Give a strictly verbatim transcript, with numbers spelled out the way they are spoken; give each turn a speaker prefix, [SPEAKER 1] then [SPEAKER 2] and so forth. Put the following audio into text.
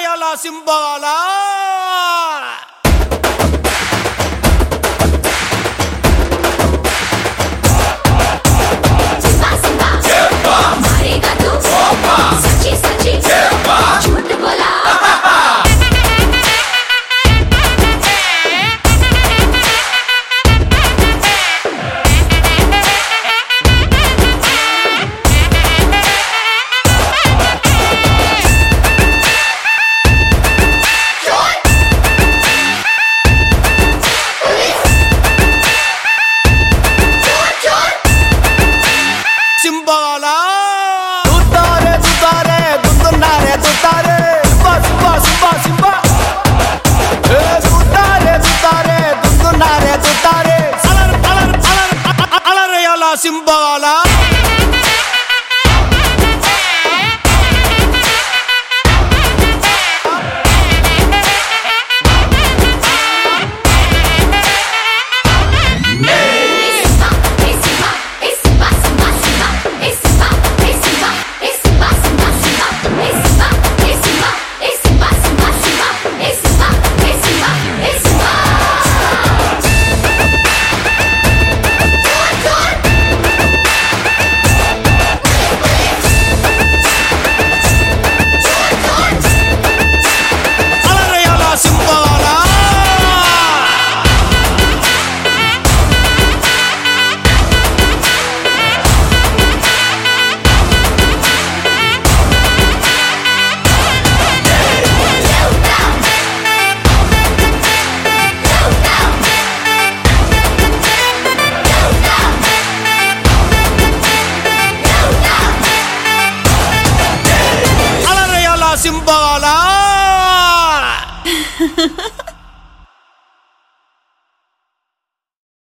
[SPEAKER 1] అలరయాల సింబాలా సింబాలా తుతారే తుతారే దుందున్నారే తుతారే సింబా సింబా సింబా సింబా ఏ తుతారే తుతారే దుందున్నారే తుతారే అలర్ అలర్ అలర్ అలరయాల సింబాలా సింబాలా